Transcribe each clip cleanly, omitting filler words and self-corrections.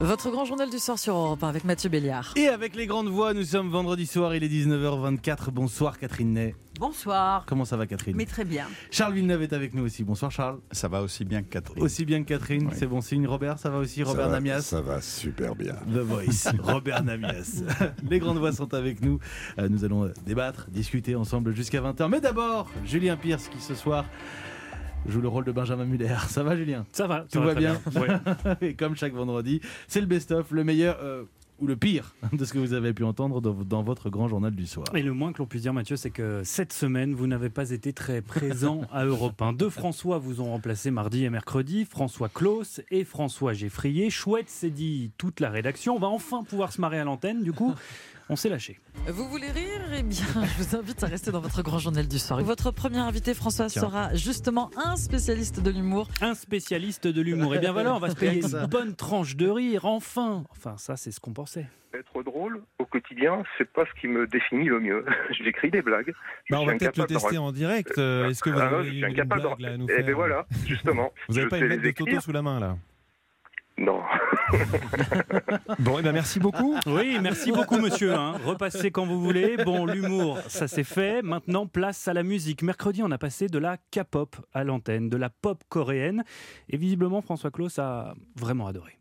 Votre grand journal du soir sur Europe 1 avec Mathieu Béliard. Et avec les grandes voix, nous sommes vendredi soir, il est 19h24. Bonsoir Catherine Ney. Bonsoir. Comment ça va Catherine ? Mais très bien. Charles Villeneuve est avec nous aussi. Bonsoir Charles. Ça va aussi bien que Catherine. Aussi bien que Catherine, Oui. c'est bon signe. Robert, ça va aussi ? Robert Namias. Ça va super bien. The Voice, Robert Namias. Les grandes voix sont avec nous. Nous allons débattre, discuter ensemble jusqu'à 20h. Mais d'abord, Julien Pierce qui ce soir joue le rôle de Benjamin Muller. Ça va Julien ? Ça va. Tout va très bien. Ouais. Et comme chaque vendredi, c'est le best-of, le meilleur ou le pire de ce que vous avez pu entendre dans votre grand journal du soir. Et le moins que l'on puisse dire, Mathieu, c'est que cette semaine, vous n'avez pas été très présent à Europe 1. Deux François vous ont remplacé mardi et mercredi, François Claus et François Geffrier. Chouette, c'est dit toute la rédaction. On va enfin pouvoir se marrer à l'antenne, du coup, on s'est lâché. Vous voulez rire ? Eh bien, je vous invite à rester dans votre grand journal du soir. Votre premier invité, François, sera justement un spécialiste de l'humour. Un spécialiste de l'humour. Et bien voilà, on va se payer une bonne tranche de rire, enfin. Enfin, ça, c'est ce qu'on pensait. Être drôle au quotidien, c'est pas ce qui me définit le mieux. J'écris des blagues. On va peut-être le tester en direct. Est-ce que vous avez je suis une incapable blague là, à nous faire ? Et bien voilà, justement. Vous n'avez pas sais une blague les de Toto écrire. sous la main là ? Non. Bon, et ben merci beaucoup. Oui, merci beaucoup, monsieur. Repassez quand vous voulez. Bon, l'humour, ça c'est fait. Maintenant, place à la musique. Mercredi, on a passé de la K-pop à l'antenne, de la pop coréenne. Et visiblement, François Claus a vraiment adoré.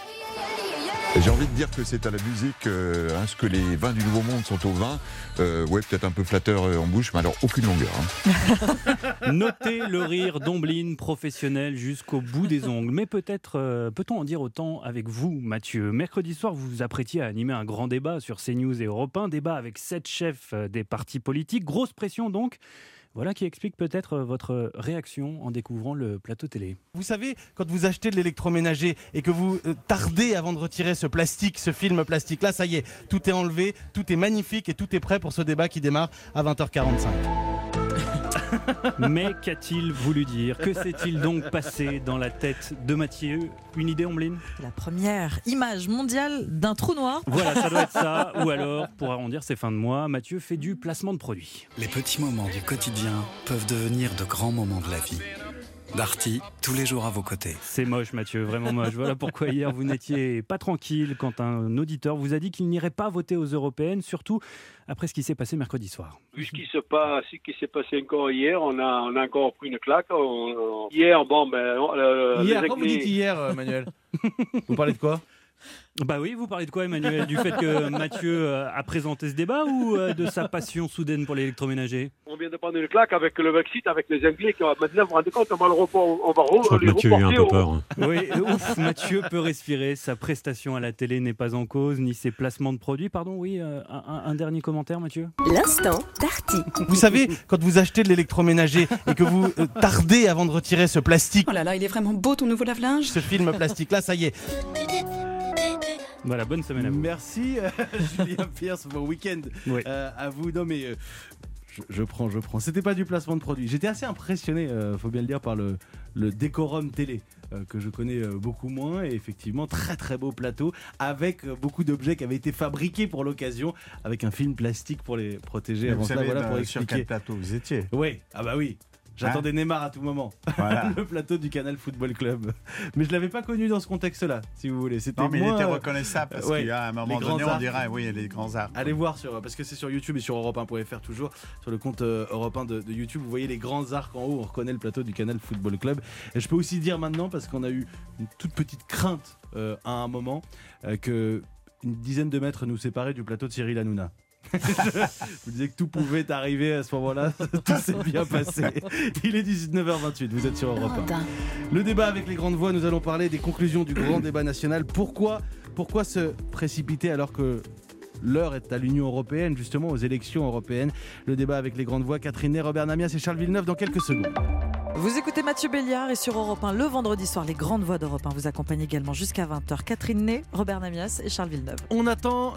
J'ai envie de dire que c'est à la musique, ce que les vins du Nouveau Monde sont au vin. Ouais, peut-être un peu flatteur en bouche, mais alors aucune longueur. Notez le rire d'Omblin professionnel jusqu'au bout des ongles. Mais peut-être peut-on en dire autant avec vous, Mathieu ? Mercredi soir, vous vous apprêtiez à animer un grand débat sur CNews et Europe 1, débat avec 7 chefs des partis politiques. Grosse pression donc. Voilà qui explique peut-être votre réaction en découvrant le plateau télé. Vous savez, quand vous achetez de l'électroménager et que vous tardez avant de retirer ce plastique, ce film plastique, là ça y est, tout est enlevé, tout est magnifique et tout est prêt pour ce débat qui démarre à 20h45. Mais qu'a-t-il voulu dire ? Que s'est-il donc passé dans la tête de Mathieu ? Une idée, Omblin ? La première image mondiale d'un trou noir. Voilà, ça doit être ça. Ou alors, pour arrondir ses fins de mois, Mathieu fait du placement de produits. Les petits moments du quotidien peuvent devenir de grands moments de la vie. Darty, tous les jours à vos côtés. C'est moche, Mathieu, vraiment moche. Voilà pourquoi hier vous n'étiez pas tranquille quand un auditeur vous a dit qu'il n'irait pas voter aux européennes, surtout après ce qui s'est passé mercredi soir. Vu ce qui s'est passé encore hier, on a encore pris une claque. Hier, Hier, quand vous dites hier, Manuel, vous parlez de quoi ? Bah oui, vous parlez de quoi, Emmanuel ? Du fait que Mathieu a présenté ce débat ou de sa passion soudaine pour l'électroménager ? On vient de prendre une claque avec le Brexit, avec les Anglais qui maintenant, vous vous rendez compte, on va les Mathieu a eu un peu peur. Oui, ouf, Mathieu peut respirer. Sa prestation à la télé n'est pas en cause, ni ses placements de produits. Pardon, oui, un dernier commentaire, Mathieu ? L'instant Darty. Vous savez, quand vous achetez de l'électroménager et que vous tardez avant de retirer ce plastique, Oh là là, il est vraiment beau ton nouveau lave-linge. ce film plastique, là ça y est. Voilà, bonne semaine à vous. Merci Julien Pierce, bon week-end Oui. à vous. Non mais je prends. C'était pas du placement de produit. J'étais assez impressionné, faut bien le dire, par le décorum télé que je connais beaucoup moins. Et effectivement, très très beau plateau avec beaucoup d'objets qui avaient été fabriqués pour l'occasion, avec un film plastique pour les protéger. Mais Avant vous cela, savez voilà pour sur expliquer. quel plateau vous étiez ? Oui, ah bah oui. J'attendais Neymar à tout moment. Voilà. Le plateau du Canal Football Club. Mais je l'avais pas connu dans ce contexte-là, si vous voulez. C'était Non, mais moins, il était reconnaissable parce ouais, qu'à un moment les grands donné, on arcs. dirait, oui, les grands arts. Allez voir parce que c'est sur YouTube et sur Europe1.fr toujours, sur le compte Europe 1 de YouTube, vous voyez les grands arcs en haut, on reconnaît le plateau du Canal Football Club. Et je peux aussi dire maintenant, parce qu'on a eu une toute petite crainte à un moment, que une dizaine de mètres nous séparaient du plateau de Cyril Hanouna. Je vous disais que tout pouvait arriver à ce moment-là, tout s'est bien passé. Il est 19h28, vous êtes sur Europe 1. Le débat avec les grandes voix, nous allons parler des conclusions du grand débat national. Pourquoi se précipiter alors que l'heure est à l'Union européenne, justement aux élections européennes? Le débat avec les grandes voix, Catherine Ney, Robert Namias et Charles Villeneuve dans quelques secondes. Vous écoutez Mathieu Béliard et sur Europe 1, le vendredi soir, les grandes voix d'Europe 1 vous accompagnent également jusqu'à 20h. Catherine Ney, Robert Namias et Charles Villeneuve. On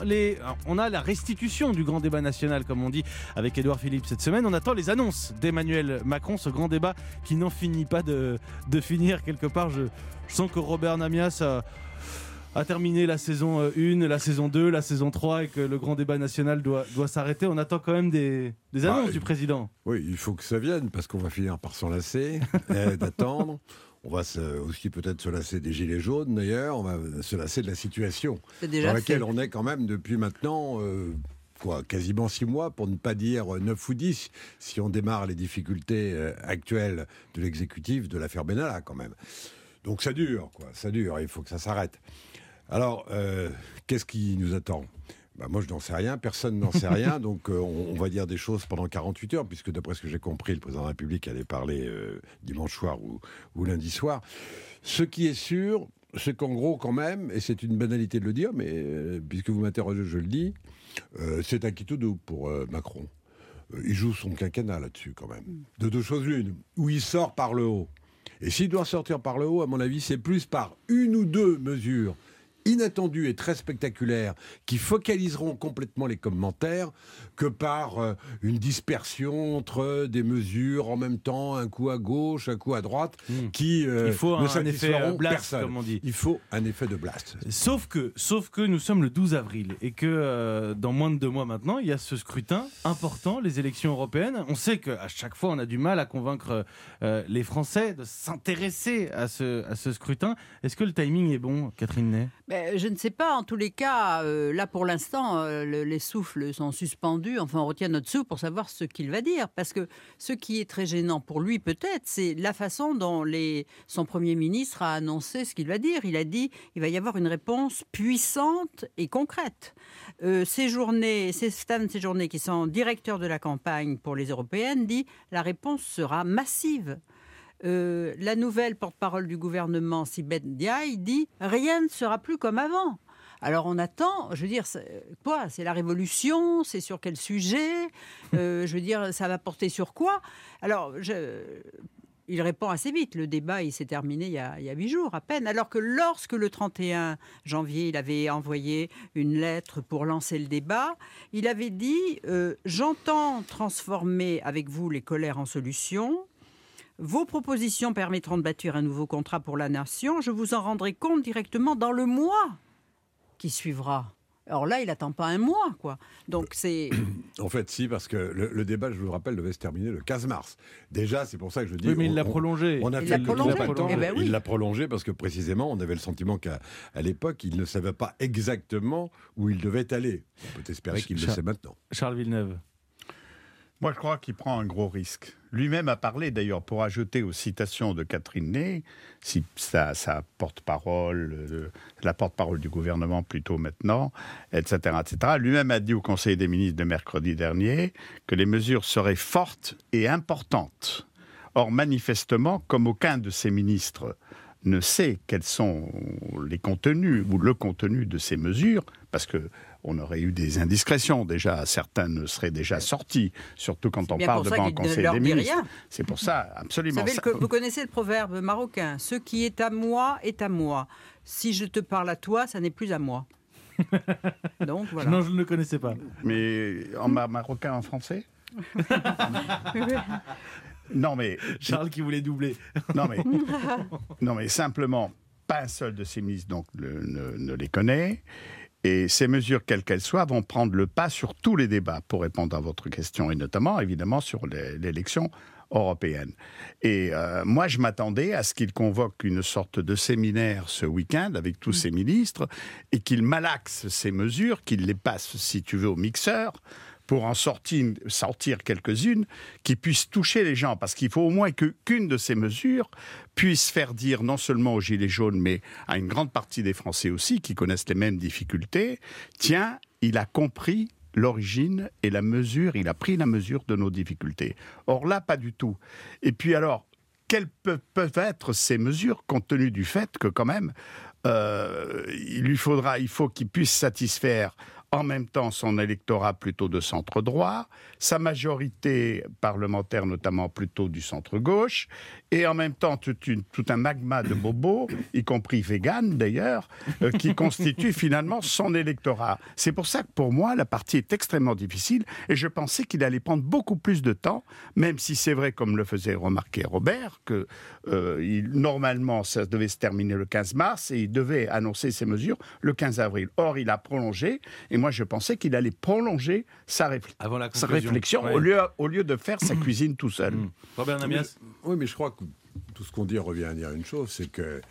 a la restitution du grand débat national, comme on dit, avec Édouard Philippe cette semaine. On attend les annonces d'Emmanuel Macron, ce grand débat qui n'en finit pas de finir quelque part. Je sens que Robert Namias a terminé la saison 1, la saison 2, la saison 3 et que le grand débat national doit s'arrêter. On attend quand même des annonces du président. Oui, il faut que ça vienne parce qu'on va finir par s'enlacer, d'attendre. On va aussi peut-être se lasser des gilets jaunes, d'ailleurs. On va se lasser de la situation dans laquelle on est quand même depuis maintenant... quasiment 6 mois, pour ne pas dire 9 ou 10, si on démarre les difficultés actuelles de l'exécutif de l'affaire Benalla, quand même. Donc ça dure, il faut que ça s'arrête. Alors, qu'est-ce qui nous attend ? Moi, je n'en sais rien, personne n'en sait rien, donc on va dire des choses pendant 48 heures, puisque d'après ce que j'ai compris, le président de la République allait parler dimanche soir ou lundi soir. Ce qui est sûr, c'est qu'en gros, quand même, et c'est une banalité de le dire, mais puisque vous m'interrogez, je le dis, c'est un quitte-doux pour Macron. Il joue son quinquennat là-dessus, quand même. De 2 choses l'une, où il sort par le haut. Et s'il doit sortir par le haut, à mon avis, c'est plus par 1 ou 2 mesures inattendues et très spectaculaires qui focaliseront complètement les commentaires que par une dispersion entre des mesures en même temps, un coup à gauche, un coup à droite, qui il faut ne un effet blast, personne. comme on dit. Il faut un effet de blast. Sauf que nous sommes le 12 avril et que dans moins de 2 mois maintenant, il y a ce scrutin important, les élections européennes. On sait qu'à chaque fois, on a du mal à convaincre les Français de s'intéresser à ce scrutin. Est-ce que le timing est bon, Catherine Ney ? Je ne sais pas. En tous les cas, là pour l'instant, les souffles sont suspendus. Enfin, on retient notre souffle pour savoir ce qu'il va dire. Parce que ce qui est très gênant pour lui, peut-être, c'est la façon dont son Premier ministre a annoncé ce qu'il va dire. Il a dit qu'il va y avoir une réponse puissante et concrète. Stéphane Séjourné, qui sont directeurs de la campagne pour les européennes, dit la réponse sera massive. La nouvelle porte-parole du gouvernement, Sibeth Ndiaye, dit « rien ne sera plus comme avant ». Alors on attend, je veux dire, c'est la révolution, c'est sur quel sujet, je veux dire, ça va porter sur quoi ? Alors, il répond assez vite, le débat il s'est terminé il y a 8 jours à peine, alors que lorsque le 31 janvier, il avait envoyé une lettre pour lancer le débat, il avait dit « j'entends transformer avec vous les colères en solutions ». Vos propositions permettront de bâtir un nouveau contrat pour la nation. Je vous en rendrai compte directement dans le mois qui suivra. Alors là, il n'attend pas un mois, quoi. Donc c'est... En fait, si, parce que le débat, je vous le rappelle, devait se terminer le 15 mars. Déjà, c'est pour ça que je dis... Oui, mais il l'a prolongé. Il l'a prolongé parce que, précisément, on avait le sentiment qu'à l'époque, il ne savait pas exactement où il devait aller. On peut espérer qu'il le sait maintenant. Charles Villeneuve. Moi, je crois qu'il prend un gros risque. Lui-même a parlé, d'ailleurs, pour ajouter aux citations de Catherine Ney, si sa porte-parole, la porte-parole du gouvernement plutôt maintenant, etc., etc. Lui-même a dit au Conseil des ministres de mercredi dernier que les mesures seraient fortes et importantes. Or, manifestement, comme aucun de ces ministres ne sait quels sont les contenus ou le contenu de ces mesures, parce que on aurait eu des indiscrétions déjà, certaines seraient déjà sorties, surtout quand on parle devant le Conseil des ministres. C'est pour ça, absolument. Vous connaissez le proverbe marocain, ce qui est à moi est à moi. Si je te parle à toi, ça n'est plus à moi. Donc voilà. Non, je ne le connaissais pas. Mais en marocain, en français ? Non mais Charles qui voulait doubler. Non mais simplement, pas un seul de ces ministres donc ne les connaît. Et ces mesures, quelles qu'elles soient, vont prendre le pas sur tous les débats, pour répondre à votre question, et notamment, évidemment, sur l'élection européenne. Et moi, je m'attendais à ce qu'il convoque une sorte de séminaire ce week-end avec tous ces ministres, et qu'il malaxe ces mesures, qu'il les passe, si tu veux, au mixeur, pour en sortir quelques-unes qui puissent toucher les gens. Parce qu'il faut au moins qu'une de ces mesures puisse faire dire non seulement aux Gilets jaunes, mais à une grande partie des Français aussi, qui connaissent les mêmes difficultés, tiens, il a compris l'origine et la mesure, il a pris la mesure de nos difficultés. Or là, pas du tout. Et puis alors, quelles peuvent être ces mesures, compte tenu du fait que quand même, il faut qu'il puisse satisfaire en même temps son électorat plutôt de centre-droit, sa majorité parlementaire notamment plutôt du centre-gauche, et en même temps tout un magma de bobos, y compris vegan d'ailleurs, qui constitue finalement son électorat. C'est pour ça que pour moi la partie est extrêmement difficile, et je pensais qu'il allait prendre beaucoup plus de temps, même si c'est vrai, comme le faisait remarquer Robert, que normalement ça devait se terminer le 15 mars, et il devait annoncer ses mesures le 15 avril. Or il a prolongé, et moi je pensais qu'il allait prolonger sa réflexion, ouais. au lieu de faire sa cuisine tout seul. Robert Namias. Oui, mais je crois que tout ce qu'on dit revient à dire une chose, c'est que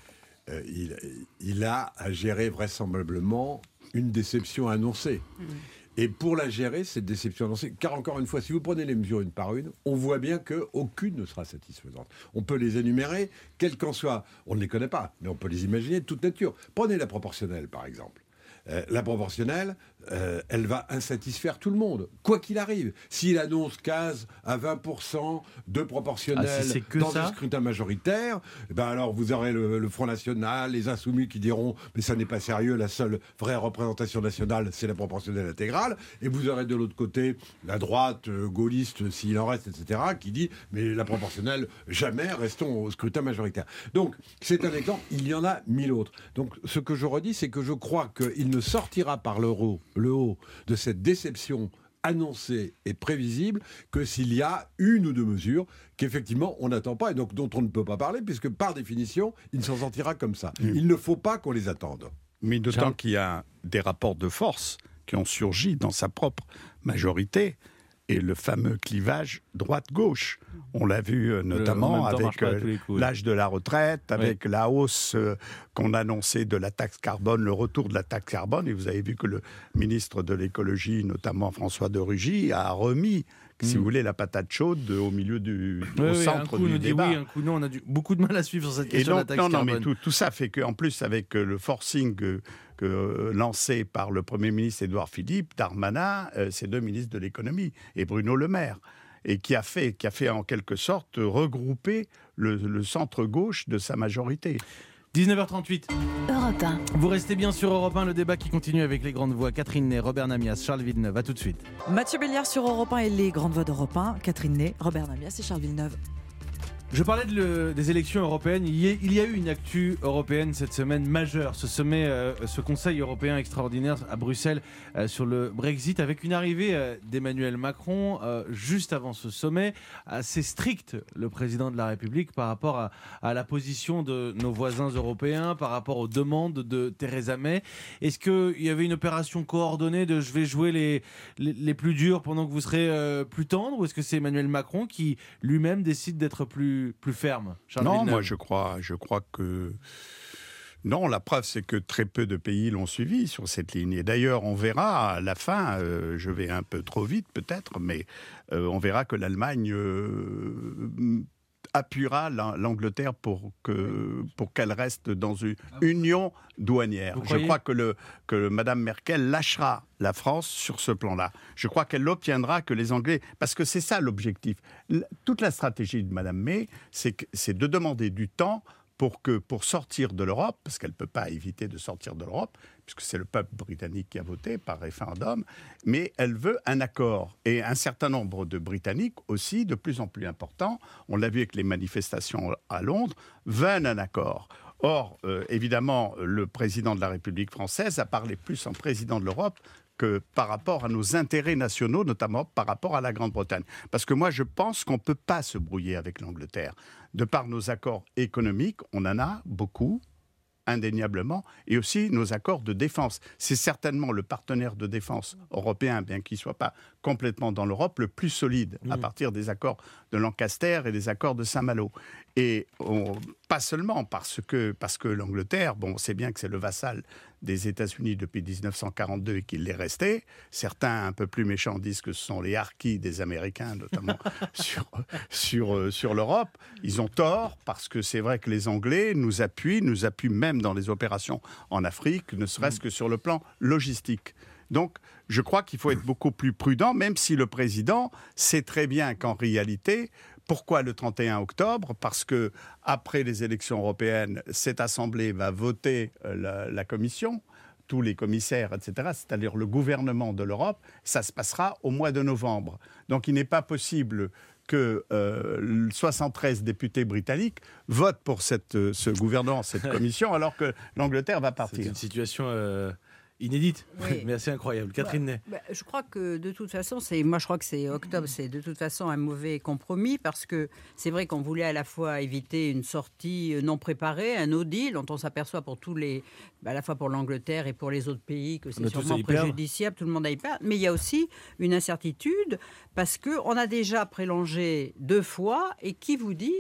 il a à gérer vraisemblablement une déception annoncée. Et pour la gérer, cette déception annoncée, car encore une fois, si vous prenez les mesures une par une, on voit bien qu'aucune ne sera satisfaisante. On peut les énumérer, quelles qu'en soient. On ne les connaît pas, mais on peut les imaginer de toute nature. Prenez la proportionnelle, par exemple. La proportionnelle, elle va insatisfaire tout le monde, quoi qu'il arrive. S'il annonce 15 à 20% de proportionnelle dans un scrutin majoritaire, alors vous aurez le Front National, les Insoumis qui diront « mais ça n'est pas sérieux, la seule vraie représentation nationale, c'est la proportionnelle intégrale ». Et vous aurez de l'autre côté la droite gaulliste, s'il en reste, etc., qui dit « mais la proportionnelle, jamais, restons au scrutin majoritaire ». Donc, c'est un exemple, il y en a 1000 autres. Donc, ce que je redis, c'est que je crois qu'il ne sortira par le haut de cette déception annoncée et prévisible que s'il y a une ou deux mesures qu'effectivement on n'attend pas et donc dont on ne peut pas parler puisque par définition il ne s'en sortira comme ça. Il ne faut pas qu'on les attende. Mais d'autant qu'il y a des rapports de force qui ont surgi dans sa propre majorité et le fameux clivage droite-gauche. On l'a vu notamment avec l'âge de la retraite, avec la hausse qu'on annonçait de la taxe carbone, le retour de la taxe carbone. Et vous avez vu que le ministre de l'écologie, notamment François de Rugy, a remis, si vous voulez, la patate chaude au milieu au centre du débat. Oui, un coup non, on a beaucoup de mal à suivre sur cette question de la taxe carbone. Non, mais tout ça fait qu'en plus, avec le forcing lancé par le Premier ministre Édouard Philippe, Darmanin, c'est 2 ministres de l'économie, et Bruno Le Maire, et qui a fait en quelque sorte regrouper le centre-gauche de sa majorité. 19h38. Europe 1. Vous restez bien sur Europe 1, le débat qui continue avec les grandes voix. Catherine Ney, Robert Namias, Charles Villeneuve. À tout de suite. Mathieu Béliard sur Europe 1 et les grandes voix d'Europe 1. Catherine Ney, Robert Namias et Charles Villeneuve. Je parlais des élections européennes. Il y a eu une actu européenne cette semaine majeure. Ce Conseil européen extraordinaire à Bruxelles sur le Brexit, avec une arrivée d'Emmanuel Macron juste avant ce sommet, assez strict, le président de la République, par rapport à la position de nos voisins européens, par rapport aux demandes de Theresa May. Est-ce qu'il y avait une opération coordonnée de je vais jouer les plus durs pendant que vous serez plus tendres, ou est-ce que c'est Emmanuel Macron qui lui-même décide d'être plus ferme? Non, moi je crois que... Non, la preuve c'est que très peu de pays l'ont suivi sur cette ligne. Et d'ailleurs, on verra à la fin, je vais un peu trop vite peut-être, mais on verra que l'Allemagne appuiera l'Angleterre pour qu'elle reste dans une union douanière. Je crois que Mme Merkel lâchera la France sur ce plan-là. Je crois qu'elle obtiendra que les Anglais... Parce que c'est ça l'objectif. Toute la stratégie de Mme May, c'est de demander du temps pour sortir de l'Europe, parce qu'elle ne peut pas éviter de sortir de l'Europe, puisque c'est le peuple britannique qui a voté par référendum, mais elle veut un accord. Et un certain nombre de Britanniques aussi, de plus en plus importants, on l'a vu avec les manifestations à Londres, veulent un accord. Or, évidemment, le président de la République française a parlé plus en président de l'Europe que par rapport à nos intérêts nationaux, notamment par rapport à la Grande-Bretagne. Parce que moi, je pense qu'on ne peut pas se brouiller avec l'Angleterre. De par nos accords économiques, on en a beaucoup, indéniablement, et aussi nos accords de défense. C'est certainement le partenaire de défense européen, bien qu'il ne soit pas complètement dans l'Europe, le plus solide, à partir des accords de Lancaster et des accords de Saint-Malo. Et pas seulement parce que l'Angleterre, bon, on sait bien que c'est le vassal des États-Unis depuis 1942 et qu'il l'est resté. Certains un peu plus méchants disent que ce sont les harkis des Américains, notamment sur l'Europe. Ils ont tort parce que c'est vrai que les Anglais nous appuient même dans les opérations en Afrique, ne serait-ce que sur le plan logistique. Donc, je crois qu'il faut être beaucoup plus prudent, même si le président sait très bien qu'en réalité, pourquoi le 31 octobre ? Parce que après les élections européennes, cette Assemblée va voter la Commission, tous les commissaires, etc., c'est-à-dire le gouvernement de l'Europe. Ça se passera au mois de novembre. Donc, il n'est pas possible que 73 députés britanniques votent pour ce gouvernement, cette commission, alors que l'Angleterre va partir. C'est une situation... inédite, oui. Mais assez incroyable. Catherine Ney. Je crois que de toute façon, moi je crois que c'est octobre, c'est de toute façon un mauvais compromis parce que c'est vrai qu'on voulait à la fois éviter une sortie non préparée, un no deal dont on s'aperçoit pour à la fois pour l'Angleterre et pour les autres pays que c'est sûrement préjudiciable, tout le monde a y perdre. Mais il y a aussi une incertitude parce qu'on a déjà prélongé 2 fois et qui vous dit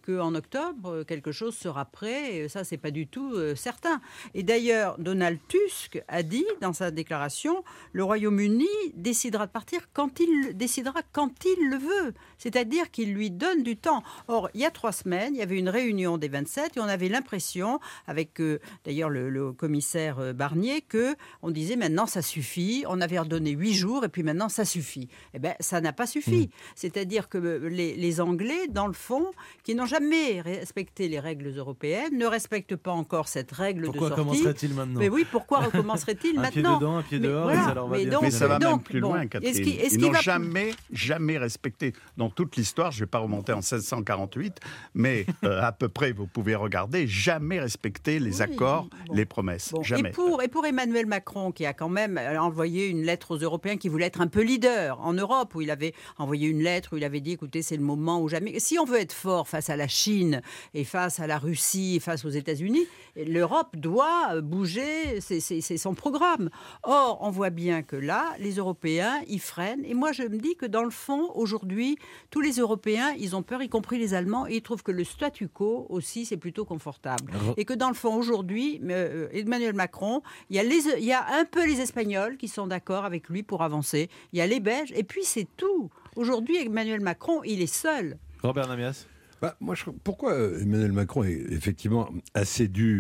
qu'en octobre, quelque chose sera prêt. Et ça, c'est pas du tout certain. Et d'ailleurs, Donald Tusk a dit dans sa déclaration, le Royaume-Uni décidera de partir quand il le veut. C'est-à-dire qu'il lui donne du temps. Or, il y a 3 semaines, il y avait une réunion des 27 et on avait l'impression, avec d'ailleurs le commissaire Barnier, qu'on disait maintenant ça suffit. On avait redonné 8 jours et puis maintenant ça suffit. Eh bien, ça n'a pas suffi. C'est-à-dire que les Anglais, dans le fond, qui n'ont jamais respecté les règles européennes, ne respectent pas encore cette règle de sortie. Pourquoi commencerait-il maintenant ? Mais oui, pourquoi recommencerait-il maintenant ? Un pied dedans, un pied dehors, voilà. et ça leur va bien. Mais ça va même plus loin, Catherine. Ils n'ont jamais respecté, dans toute l'histoire, je ne vais pas remonter en 1648, mais à peu près, vous pouvez regarder, jamais respecté les accords, les promesses. Jamais. Et pour Emmanuel Macron, qui a quand même envoyé une lettre aux Européens, qui voulait être un peu leader en Europe, où il avait envoyé une lettre où il avait dit, écoutez, c'est le moment où jamais... Si on veut être fort face à la Chine et face à la Russie et face aux États-Unis, l'Europe doit bouger, c'est son programme. Or, on voit bien que là, les Européens, ils freinent. Et moi, je me dis que dans le fond, aujourd'hui, tous les Européens, ils ont peur, y compris les Allemands, et ils trouvent que le statu quo aussi, c'est plutôt confortable. Et que dans le fond, aujourd'hui, Emmanuel Macron, il y a un peu les Espagnols qui sont d'accord avec lui pour avancer. Il y a les Belges, et puis c'est tout. Aujourd'hui, Emmanuel Macron, il est seul. Robert Namias. Moi, pourquoi Emmanuel Macron est effectivement assez dur ?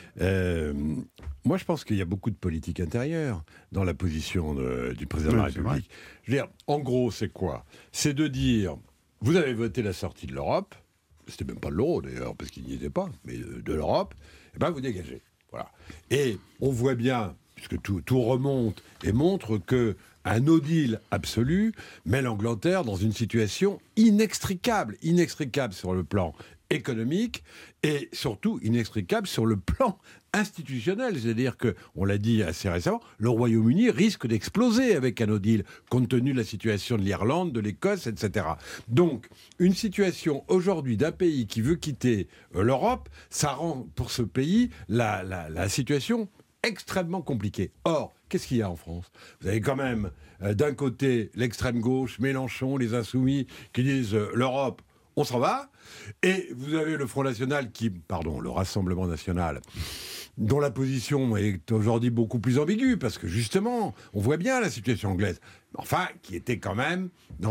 Moi, je pense qu'il y a beaucoup de politique intérieure dans la position du président de la République. Je veux dire, en gros, c'est quoi ? C'est de dire, vous avez voté la sortie de l'Europe, c'était même pas de l'euro d'ailleurs, parce qu'il n'y était pas, mais de l'Europe, et ben vous dégagez. Voilà. Et on voit bien, puisque tout remonte et montre que un no deal absolu met l'Angleterre dans une situation inextricable sur le plan économique et surtout inextricable sur le plan institutionnel. C'est-à-dire que, on l'a dit assez récemment, le Royaume-Uni risque d'exploser avec un no deal, compte tenu de la situation de l'Irlande, de l'Écosse, etc. Donc, une situation aujourd'hui d'un pays qui veut quitter l'Europe, ça rend pour ce pays la situation extrêmement compliquée. Or, qu'est-ce qu'il y a en France ? Vous avez quand même, d'un côté, l'extrême gauche, Mélenchon, les Insoumis, qui disent l'Europe, on s'en va. Et vous avez le Front National le Rassemblement National, dont la position est aujourd'hui beaucoup plus ambiguë, parce que justement, on voit bien la situation anglaise. Enfin, qui était quand même,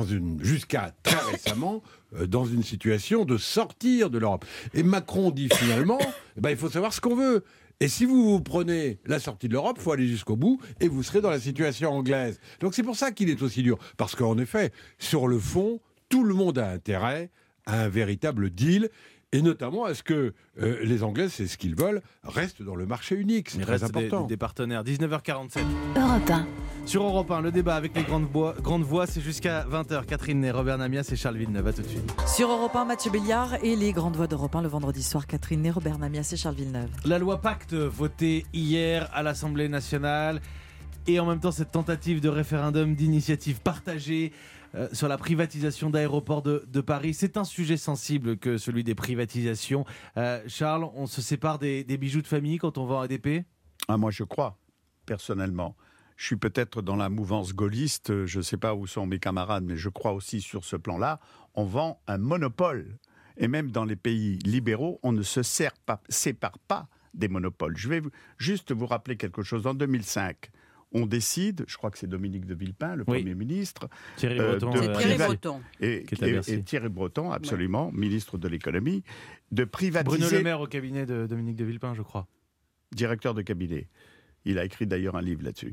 jusqu'à très récemment, dans une situation de sortir de l'Europe. Et Macron dit finalement, il faut savoir ce qu'on veut. Et si vous prenez la sortie de l'Europe, il faut aller jusqu'au bout et vous serez dans la situation anglaise. Donc c'est pour ça qu'il est aussi dur. Parce qu'en effet, sur le fond, tout le monde a intérêt à un véritable deal. Et notamment à ce que les Anglais, c'est ce qu'ils veulent, restent dans le marché unique. C'est très important. Des partenaires. 19h47. Europe 1. Sur Europe 1, le débat avec les grandes voix, c'est jusqu'à 20h. Catherine Ney, Robert Namias et Charles Villeneuve. À tout de suite. Sur Europe 1, Mathieu Béliard et les grandes voix d'Europe 1 le vendredi soir. Catherine Ney, Robert Namias et Charles Villeneuve. La loi Pacte, votée hier à l'Assemblée nationale. Et en même temps, cette tentative de référendum d'initiative partagée sur la privatisation d'aéroports de Paris. C'est un sujet sensible que celui des privatisations. Charles, on se sépare des bijoux de famille quand on vend ADP ? Moi, je crois, personnellement. Je suis peut-être dans la mouvance gaulliste, je ne sais pas où sont mes camarades, mais je crois aussi sur ce plan-là, on vend un monopole. Et même dans les pays libéraux, on ne se sépare pas des monopoles. Je vais juste vous rappeler quelque chose. En 2005, on décide, je crois que c'est Dominique de Villepin, le Premier ministre. Thierry Breton. Thierry Breton. Et Thierry Breton, absolument, ministre de l'économie, de privatiser... Bruno Le Maire au cabinet de Dominique de Villepin, je crois. Directeur de cabinet. Il a écrit d'ailleurs un livre là-dessus.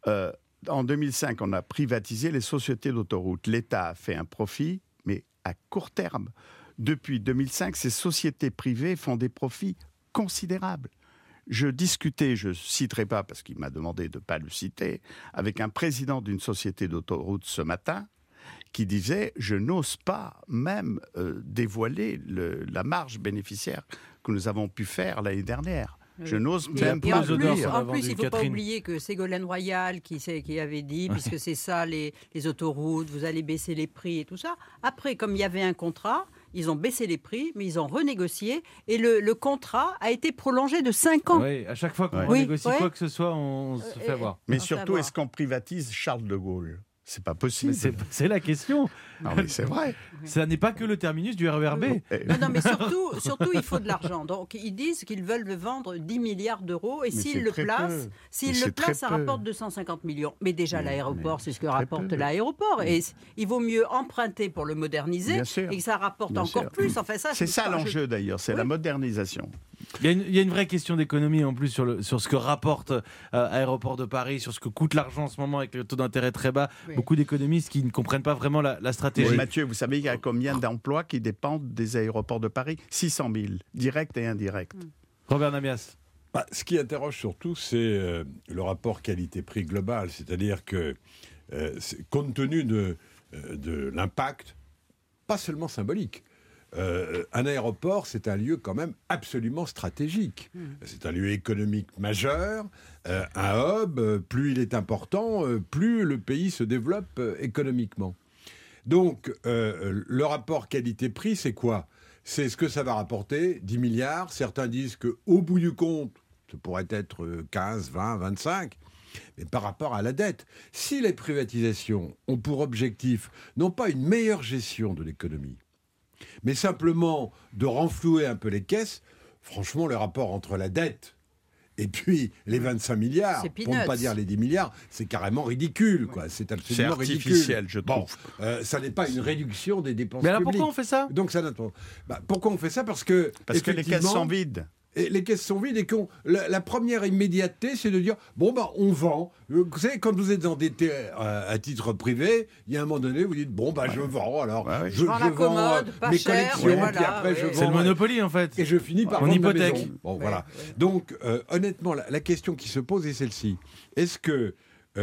En 2005, on a privatisé les sociétés d'autoroutes. L'État a fait un profit, mais à court terme. Depuis 2005, ces sociétés privées font des profits considérables. Je discutais, je ne citerai pas parce qu'il m'a demandé de ne pas le citer, avec un président d'une société d'autoroute ce matin qui disait « Je n'ose pas même dévoiler la marge bénéficiaire que nous avons pu faire l'année dernière ». Je n'ose même pas le dire. En plus, il ne faut pas oublier que Ségolène Royal qui avait dit, puisque c'est ça les autoroutes, vous allez baisser les prix et tout ça. Après, comme il y avait un contrat, ils ont baissé les prix, mais ils ont renégocié et le contrat a été prolongé de 5 ans. Oui, à chaque fois qu'on renégocie quoi que ce soit, on se fait avoir. Mais surtout, est-ce qu'on privatise Charles de Gaulle ? C'est pas possible. C'est la question. Non, mais c'est vrai. Ça n'est pas que le terminus du RERB. Non, mais surtout, il faut de l'argent. Donc, ils disent qu'ils veulent vendre 10 milliards d'euros. Et s'ils le placent, ça rapporte 250 millions. Mais déjà, l'aéroport, c'est ce que rapporte l'aéroport. Et il vaut mieux emprunter pour le moderniser et que ça rapporte encore plus. Enfin, c'est ça l'enjeu, d'ailleurs. C'est la modernisation. Il y a une vraie question d'économie en plus sur ce que rapporte Aéroport de Paris, sur ce que coûte l'argent en ce moment avec le taux d'intérêt très bas. Oui. Beaucoup d'économistes qui ne comprennent pas vraiment la stratégie. Oui, Mathieu, vous savez, il y a combien d'emplois qui dépendent des aéroports de Paris ? 600 000, directs et indirects. Robert Namias. Ce qui interroge surtout, c'est le rapport qualité-prix global. C'est-à-dire que, compte tenu de l'impact, pas seulement symbolique, un aéroport, c'est un lieu quand même absolument stratégique. C'est un lieu économique majeur, un hub. Plus il est important, plus le pays se développe économiquement. Donc, le rapport qualité-prix, c'est quoi ? C'est ce que ça va rapporter, 10 milliards. Certains disent qu'au bout du compte, ça pourrait être 15, 20, 25. Mais par rapport à la dette, si les privatisations ont pour objectif non pas une meilleure gestion de l'économie, mais simplement de renflouer un peu les caisses, franchement, le rapport entre la dette et puis les 25 milliards, pour ne pas dire les 10 milliards, c'est carrément ridicule, quoi. C'est absolument artificiel, je trouve. Ça n'est pas une réduction des dépenses publiques. Mais alors publiques. pourquoi on fait ça ? Donc pourquoi on fait ça ? Parce que les caisses sont vides. Et les caisses sont vides et la première immédiateté, c'est de dire on vend. Vous savez, quand vous êtes endetté à titre privé, il y a un moment donné, vous dites je vends. Alors je vends mes collections, puis après je vends. C'est le Monopoly en fait. Et je finis par vendre hypothèque. ma maison. Voilà. Donc honnêtement, la question qui se pose est celle-ci. Est-ce que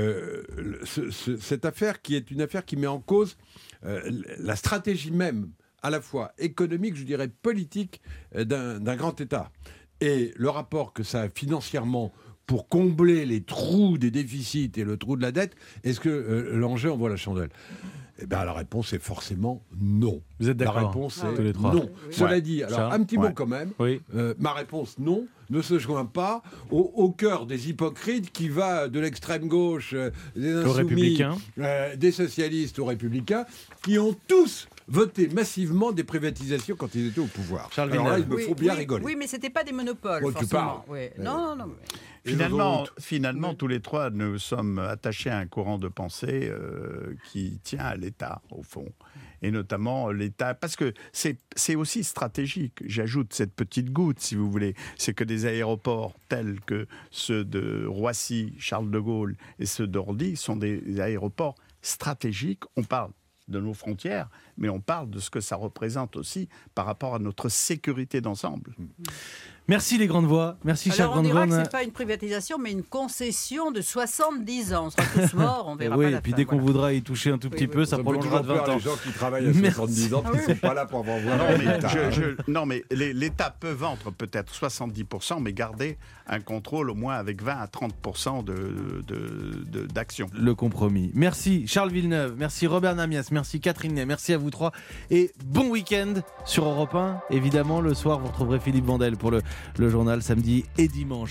cette affaire, qui est une affaire qui met en cause la stratégie même, à la fois économique, je dirais politique, d'un grand État, et le rapport que ça a financièrement pour combler les trous des déficits et le trou de la dette, est-ce que l'enjeu en vaut la chandelle ? Eh bien, la réponse est forcément non. Vous êtes d'accord ? La réponse est tous les trois. non. Cela dit, alors un petit mot quand même. Oui. Ma réponse non ne se joint pas au cœur des hypocrites qui va de l'extrême gauche, des insoumis, des socialistes aux républicains, qui ont tous voté massivement des privatisations quand ils étaient au pouvoir. Charles Alors là, il me faut bien rigoler. Oui, mais c'était pas des monopoles, tu forcément. parles. Non. Finalement, tous les trois, nous sommes attachés à un courant de pensée qui tient à l'État, au fond. Et notamment l'État, parce que c'est aussi stratégique. J'ajoute cette petite goutte, si vous voulez. C'est que des aéroports tels que ceux de Roissy, Charles de Gaulle et ceux d'Orly sont des aéroports stratégiques. On parle de nos frontières, mais on parle de ce que ça représente aussi par rapport à notre sécurité d'ensemble. Merci les grandes voix, merci Charles Grandjean. On dira que c'est pas une privatisation, mais une concession de 70 ans. On sera tous morts, on verra pas la fin. Et puis dès qu'on voudra y toucher un tout petit peu, ça prolongera de 20 ans. Les gens qui travaillent à 70 ans, qui ne sont pas là pour avoir Non, mais l'État peut vendre peut-être 70%, mais garder un contrôle au moins avec 20 à 30% d'actions. Le compromis. Merci Charles Villeneuve, merci Robert Namias, merci Catherine Ney, merci à vous trois. Et bon week-end sur Europe 1. Évidemment, le soir, vous retrouverez Philippe Vandel pour le journal samedi et dimanche.